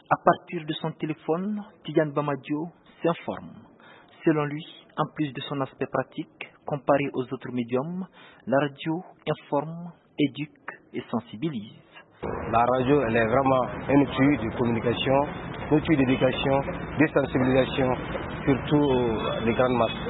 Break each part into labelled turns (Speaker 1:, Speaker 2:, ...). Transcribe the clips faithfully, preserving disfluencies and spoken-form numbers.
Speaker 1: À partir de son téléphone, Tidiane Bamadio s'informe. Selon lui, en plus de son aspect pratique, comparé aux autres médiums, la radio informe, éduque et sensibilise.
Speaker 2: La radio, elle est vraiment un outil de communication, un outil d'éducation, de sensibilisation, surtout les grandes masses.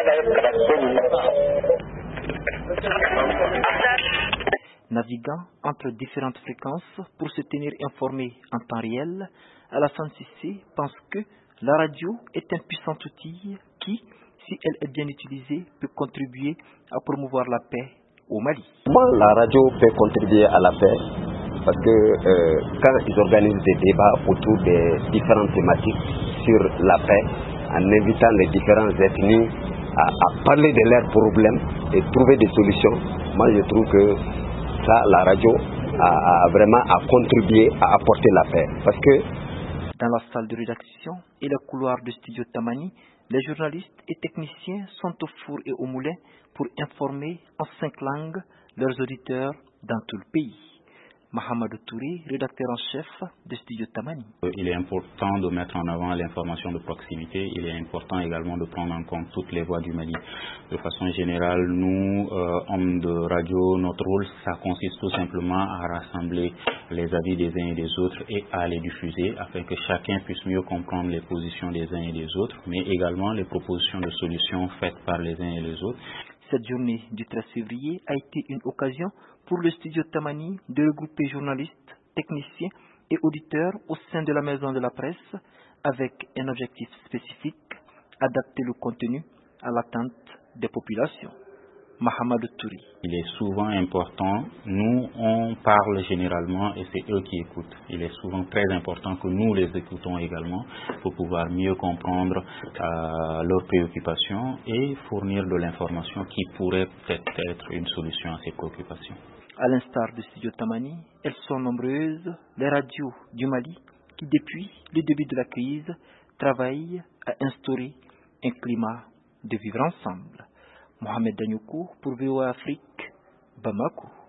Speaker 1: Naviguant entre différentes fréquences pour se tenir informé en temps réel, Alassane Cissé pense que la radio est un puissant outil qui, si elle est bien utilisée, peut contribuer à promouvoir la paix au Mali.
Speaker 3: La radio peut contribuer à la paix parce que euh, quand ils organisent des débats autour des différentes thématiques sur la paix, en invitant les différentes ethnies à, à parler de leurs problèmes et trouver des solutions, moi je trouve que ça, la radio a, a vraiment a contribué à apporter la paix. Parce que
Speaker 1: dans la salle de rédaction et le couloir du studio Tamani, les journalistes et techniciens sont au four et au moulin pour informer en cinq langues leurs auditeurs dans tout le pays. Mahamadou Touré, rédacteur en chef du studio Tamani.
Speaker 4: Il est important de mettre en avant l'information de proximité. Il est important également de prendre en compte toutes les voix du Mali. De façon générale, nous, euh, hommes de radio, notre rôle, ça consiste tout simplement à rassembler les avis des uns et des autres et à les diffuser afin que chacun puisse mieux comprendre les positions des uns et des autres, mais également les propositions de solutions faites par les uns et les autres.
Speaker 1: Cette journée du treize février a été une occasion pour le studio Tamani de regrouper journalistes, techniciens et auditeurs au sein de la maison de la presse avec un objectif spécifique, adapter le contenu à l'attente des populations. Mahamadou Touré.
Speaker 4: Il est souvent important, nous on parle généralement et c'est eux qui écoutent. Il est souvent très important que nous les écoutons également pour pouvoir mieux comprendre euh, leurs préoccupations et fournir de l'information qui pourrait peut-être être une solution à ces préoccupations.
Speaker 1: À l'instar du studio Tamani, elles sont nombreuses, les radios du Mali qui depuis le début de la crise travaillent à instaurer un climat de vivre ensemble. Mohamed Danyoukou pour V O A Afrique, Bamako.